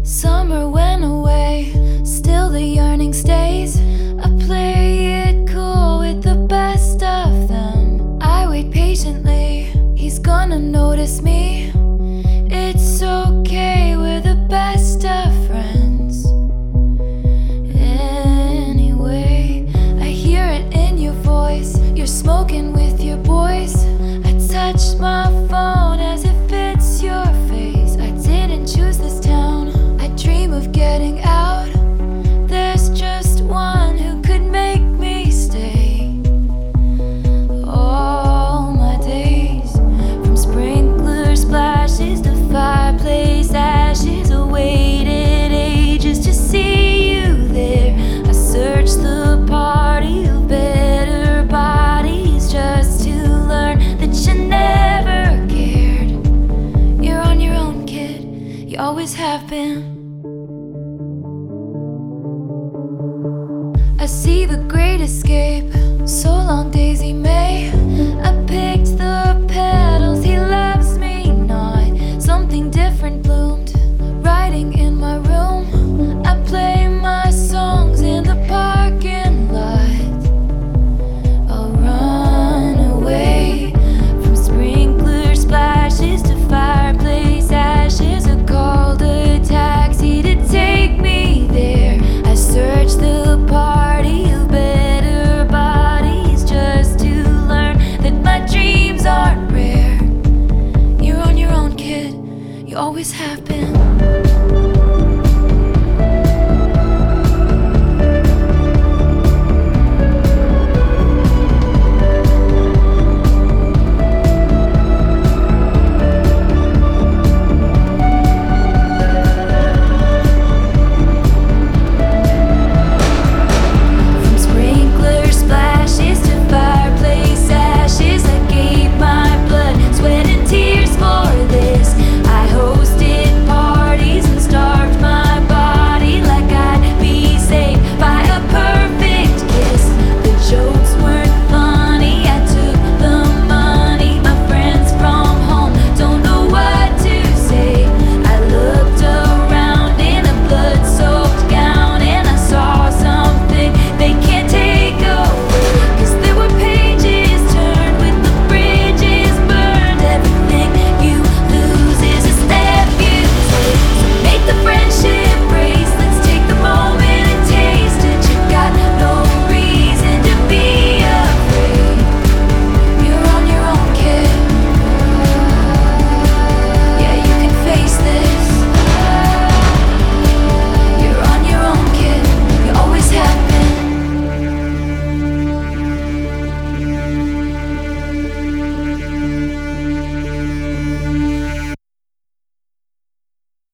Summer went away, still the yearning stays. I play it cool with the best of them. I wait patiently, he's gonna notice me. It's okay, we're the best of friends. Anyway, I hear it in your voice, you're smoking with your boys. I touch my phone as if it's your face. I didn't choose this town, I dream of getting out. There's just one who could make me stay. All my days, from sprinkler splashes to fireplace ashes, I waited ages to see you there. I searched the party of better bodies just to learn that you never cared. You're on your own, kid, you always have been. I see the great escape, so long Daisy May. I picked the